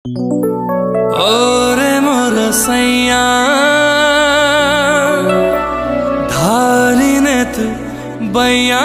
ओरे मोर सैया धारी ने तू बैया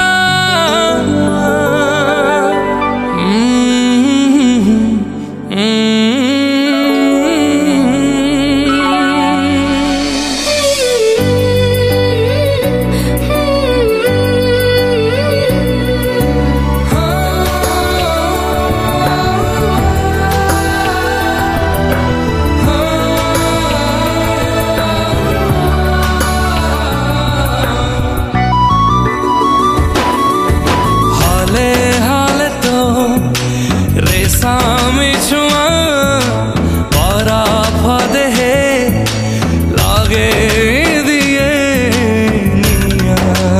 रेसामी छुआ पारा फदे लागे दिए निया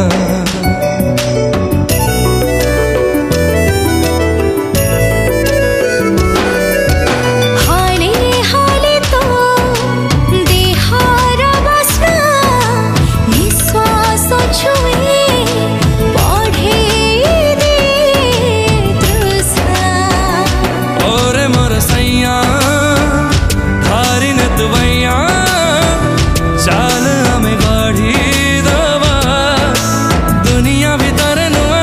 हाले हाले तो देहार बसना निश्वास छुए पढ़े सैया धारी ने तू बैया चाल हमें गाड़ी दवा दुनिया भीतर नुआ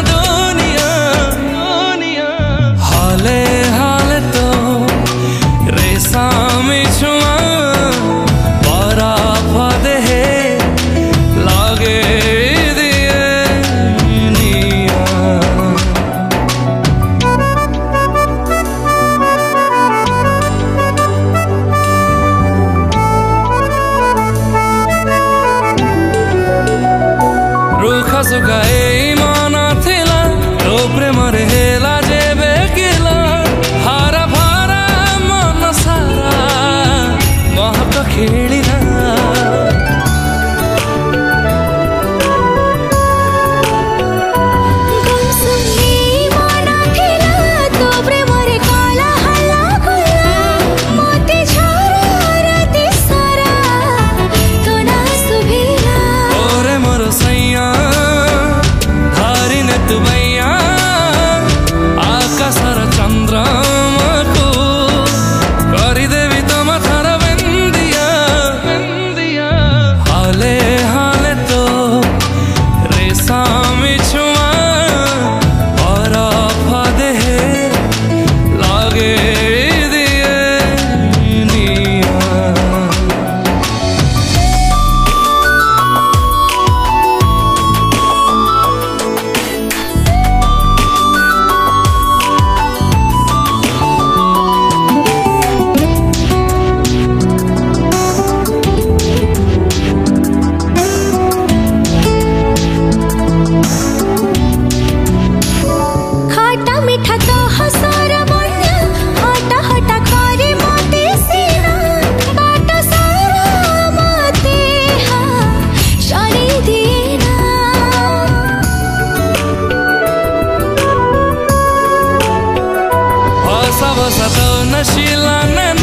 दुनिया हाले हाले तो रेसा में छुआ पारा फदे लागे दिए निया रुखा सुखा माना थिला तो प्रेमरे हेला जेबे किला हारा भारा मन सारा महक खेलिना नशीला